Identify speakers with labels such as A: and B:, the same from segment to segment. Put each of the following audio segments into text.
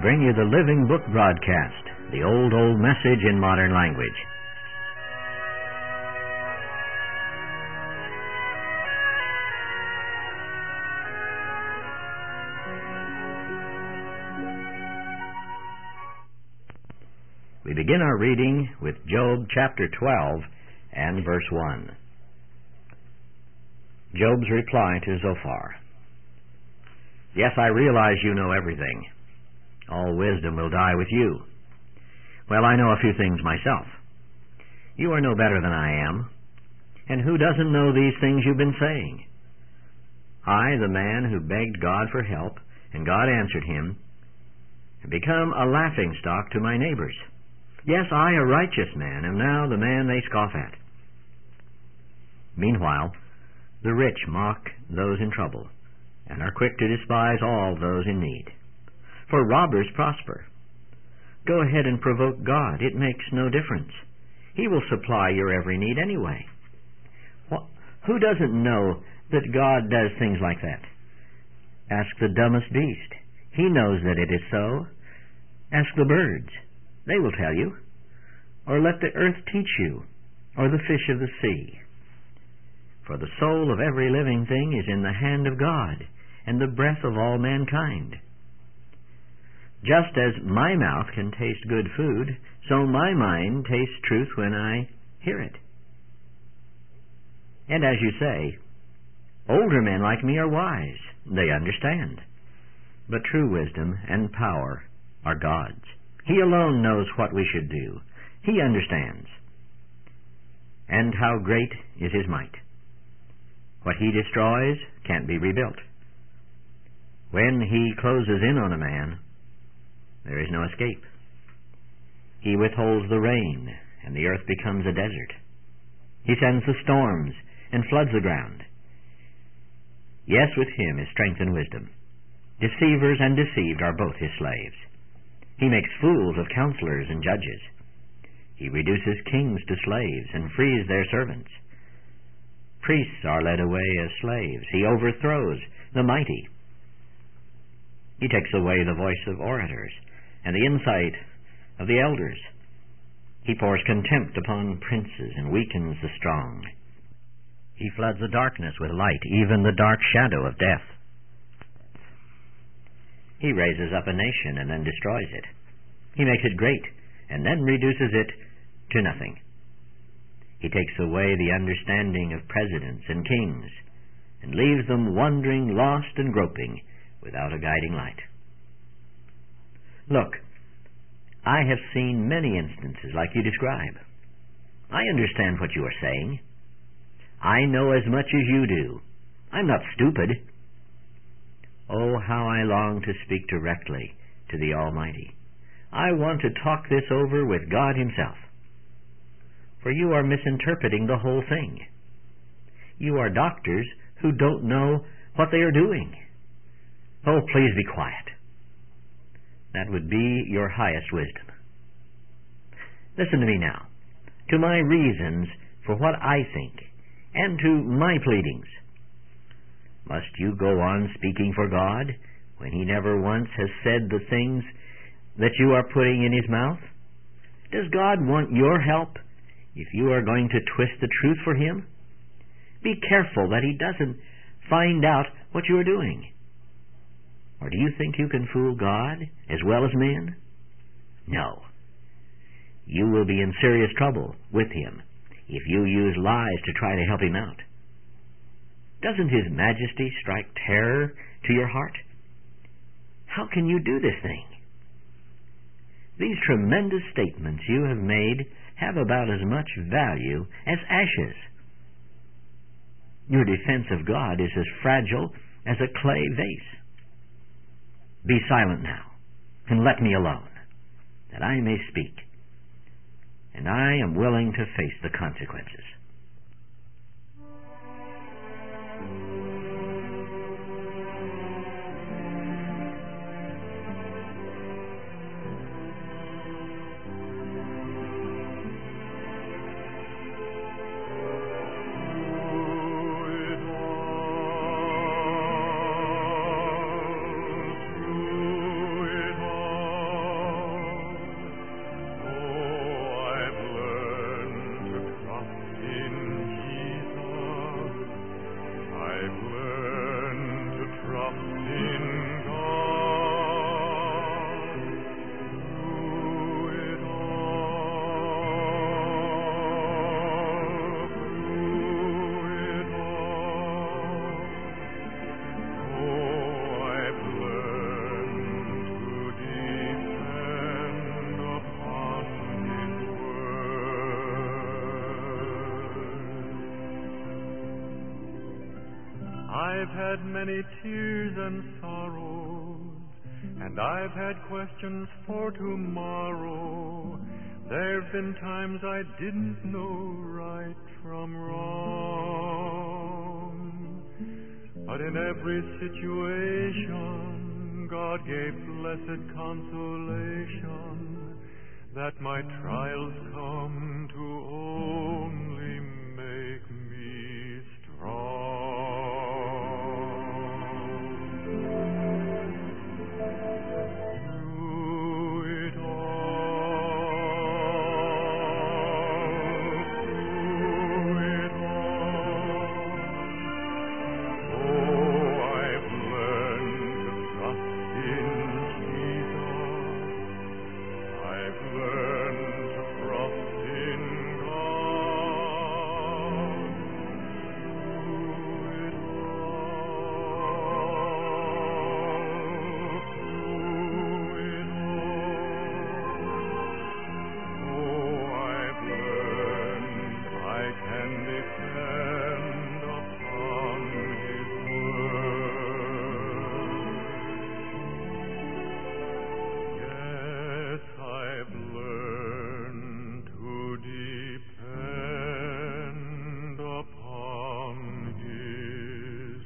A: bring you the Living Book broadcast, the old message in modern language. We begin our reading with Job chapter 12 and verse 1. Job's reply to Zophar. Yes, I realize you know everything. All wisdom will die with you. Well, I know a few things myself. You are no better than I am. And who doesn't know these things you've been saying? I, the man who begged God for help, and God answered him, have become a laughingstock to my neighbors. Yes, I, a righteous man, am now the man they scoff at. Meanwhile, the rich mock those in trouble, and are quick to despise all those in need. For robbers prosper. Go ahead and provoke God. It makes no difference. He will supply your every need anyway. Who doesn't know that God does things like that? Ask the dumbest beast. He knows that it is so. Ask the birds. They will tell you. Or let the earth teach you, or the fish of the sea. For the soul of every living thing is in the hand of God, and the breath of all mankind. Just as my mouth can taste good food, so my mind tastes truth when I hear it. And as you say, older men like me are wise. They understand. But true wisdom and power are God's. He alone knows what we should do. He understands. And how great is His might. What He destroys can't be rebuilt. When He closes in on a man, there is no escape. He withholds the rain, and the earth becomes a desert. He sends the storms and floods the ground. Yes, with Him is strength and wisdom. Deceivers and deceived are both His slaves. He makes fools of counselors and judges. He reduces kings to slaves and frees their servants. Priests are led away as slaves. He overthrows the mighty. He takes away the voice of orators and the insight of the elders. He pours contempt upon princes and weakens the strong. He floods the darkness with light, even the dark shadow of death. He raises up a nation and then destroys it. He makes it great and then reduces it to nothing. He takes away the understanding of presidents and kings and leaves them wandering, lost, and groping without a guiding light. Look, I have seen many instances like you describe. I understand what you are saying. I know as much as you do. I'm not stupid. Oh, how I long to speak directly to the Almighty. I want to talk this over with God Himself. For you are misinterpreting the whole thing. You are doctors who don't know what they are doing. Oh, please be quiet. That would be your highest wisdom. Listen to me now, to my reasons for what I think, and to my pleadings. Must you go on speaking for God when He never once has said the things that you are putting in His mouth? Does God want your help if you are going to twist the truth for Him? Be careful that He doesn't find out what you are doing. Or do you think you can fool God as well as men? No. You will be in serious trouble with Him if you use lies to try to help Him out. Doesn't His Majesty strike terror to your heart? How can you do this thing? These tremendous statements you have made have about as much value as ashes. Your defense of God is as fragile as a clay vase. Be silent now, and let me alone, that I may speak, and I am willing to face the consequences.
B: I've had many tears and sorrows, and I've had questions for tomorrow. There've been times I didn't know right from wrong. But in every situation, God gave blessed consolation, that my trials come to only make me strong. Through it all, oh, I've learned to trust in Jesus. I've learned to trust in God. Through it all, oh, I've learned I can depend upon His word. Yes, I've learned to depend upon His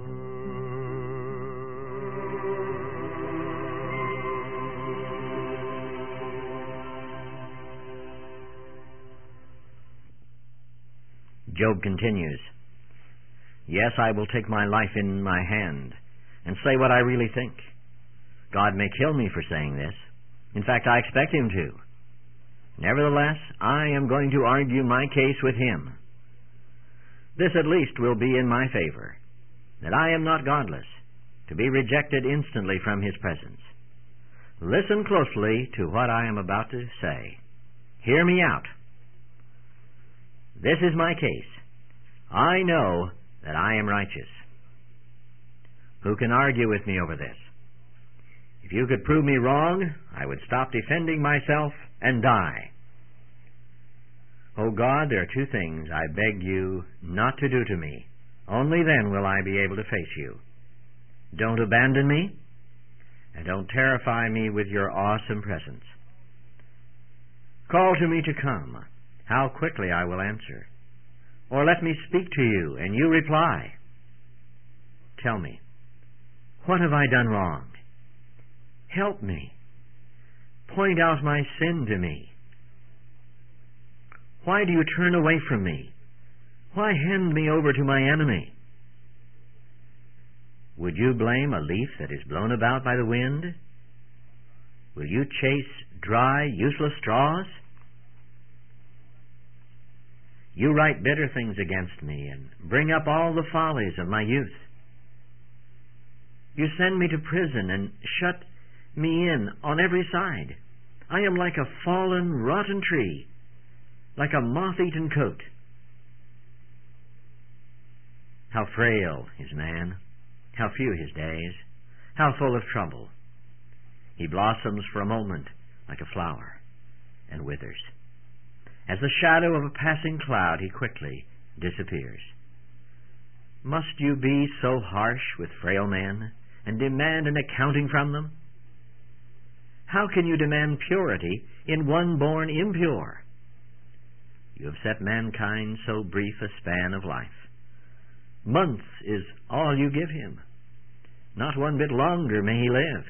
A: Job continues, "Yes, I will take my life in my hand and say what I really think. God may kill me for saying this. In fact, I expect Him to. Nevertheless, I am going to argue my case with Him. This at least will be in my favor, that I am not godless, to be rejected instantly from His presence. Listen closely to what I am about to say. Hear me out. This is my case. I know that I am righteous. Who can argue with me over this? If you could prove me wrong, I would stop defending myself and die. Oh God, there are two things I beg you not to do to me. Only then will I be able to face you. Don't abandon me, and don't terrify me with your awesome presence. Call to me to come. How quickly I will answer. Or let me speak to you, and you reply. Tell me, what have I done wrong? Help me. Point out my sin to me. Why do you turn away from me? Why hand me over to my enemy? Would you blame a leaf that is blown about by the wind? Will you chase dry, useless straws? You write bitter things against me and bring up all the follies of my youth. You send me to prison and shut me in on every side. I am like a fallen, rotten tree, like a moth-eaten coat. How frail is man, how few his days, how full of trouble. He blossoms for a moment like a flower and withers. As the shadow of a passing cloud, he quickly disappears. Must you be so harsh with frail men and demand an accounting from them? How can you demand purity in one born impure? You have set mankind so brief a span of life. Months is all you give him. Not one bit longer may he live.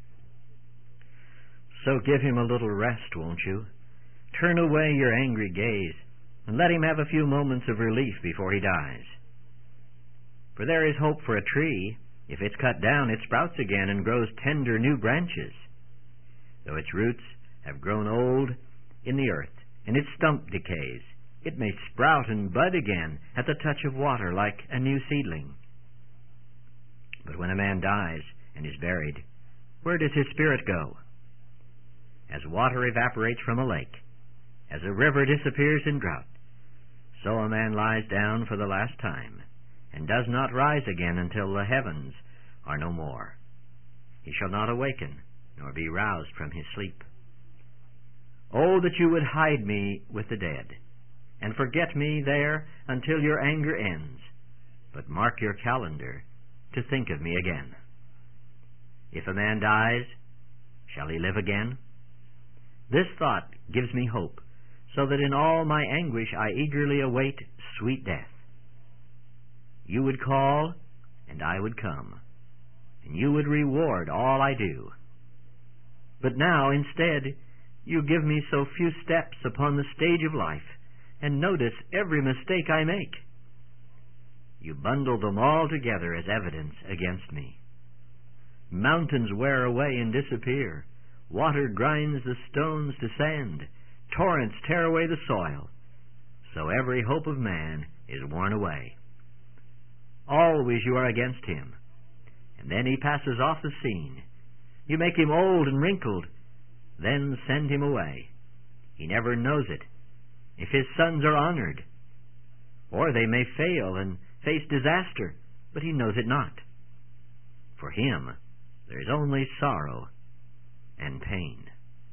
A: So give him a little rest, won't you? Turn away your angry gaze and let him have a few moments of relief before he dies. For there is hope for a tree. If it's cut down, it sprouts again and grows tender new branches. Though its roots have grown old in the earth and its stump decays, it may sprout and bud again at the touch of water like a new seedling. But when a man dies and is buried, where does his spirit go? As water evaporates from a lake, as a river disappears in drought, so a man lies down for the last time, and does not rise again until the heavens are no more. He shall not awaken, nor be roused from his sleep. Oh, that you would hide me with the dead, and forget me there until your anger ends. But mark your calendar, to think of me again. If a man dies, shall he live again? This thought gives me hope, so that in all my anguish I eagerly await sweet death. You would call, and I would come, and you would reward all I do. But now, instead, you give me so few steps upon the stage of life, and notice every mistake I make. You bundle them all together as evidence against me. Mountains wear away and disappear. Water grinds the stones to sand. Torrents tear away the soil. So every hope of man is worn away. Always you are against him, and then he passes off the scene. You make him old and wrinkled, then send him away. He never knows it, if his sons are honored. Or they may fail and face disaster, but he knows it not. For him, there is only sorrow and pain.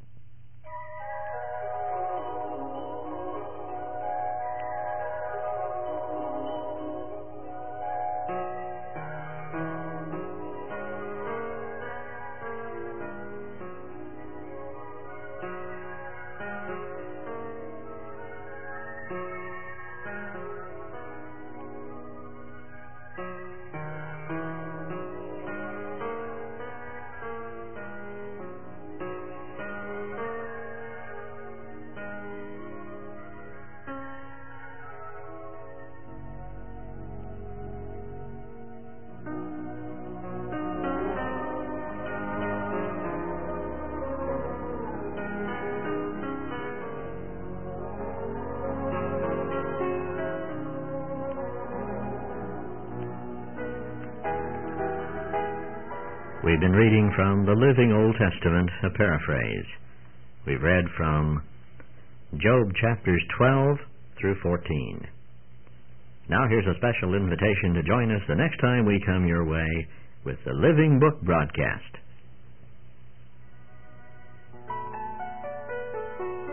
A: We've been reading from the Living Old Testament, a paraphrase. We've read from Job chapters 12 through 14. Now here's a special invitation to join us the next time we come your way with the Living Book broadcast.